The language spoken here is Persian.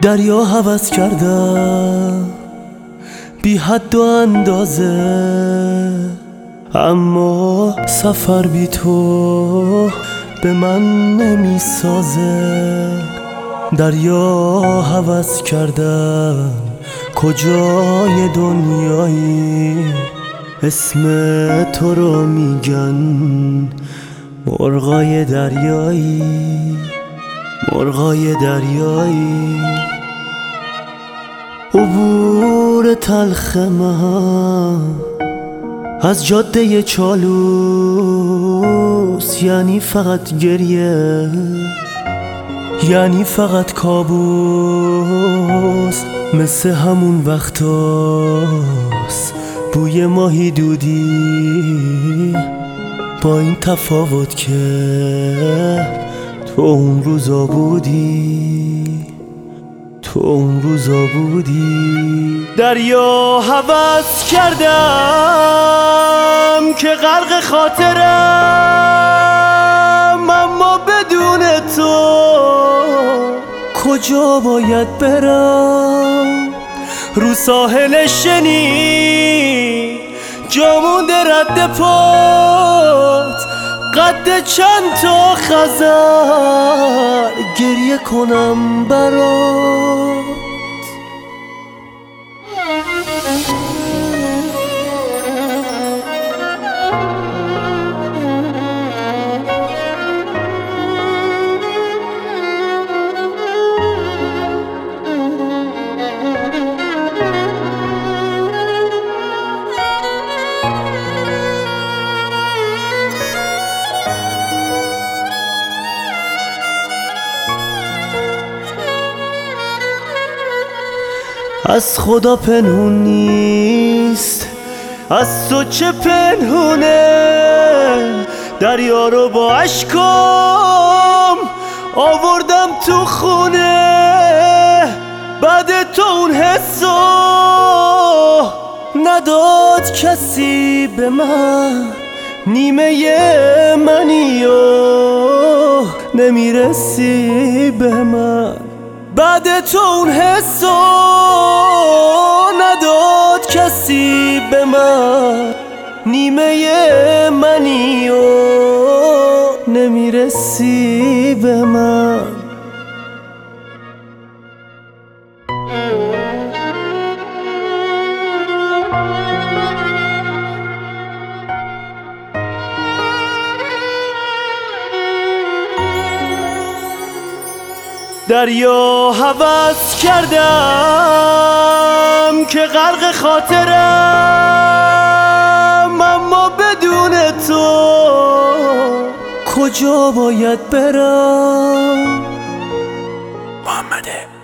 دریا هوس کردم بی حد و اندازه، اما سفر بی تو به من نمی سازه. دریا هوس کردم کجای دنیایی، اسم تو رو میگن مرغای دریایی، مرغای دریایی. عبور تلخ من از جاده چالوس یعنی فقط گریه، یعنی فقط کابوس. مثل همون وقتاست بوی ماهی دودی، با این تفاوت که تو اون روزا بودی، تو اون روزا بودی. دریا هوس کردم که غرق خاطرم، اما بدون تو کجا باید برم؟ رو ساحل شنی جا مونده رد پات، قد چند تا خزر گریه کنم برات. از خدا پنهون نیست، از تو چه پنهونه؟ دریا رو با اشکام آوردم تو خونه، بعد تو اون حسو نداد کسی به من. نیمه منی و نمیرسی به من، بعد تو اون حسو نداد کسی به من. نیمه منی و نمیرسی به من. دریا هوس کردم که غرق خاطرم، اما بدون تو کجا باید برم؟ محمد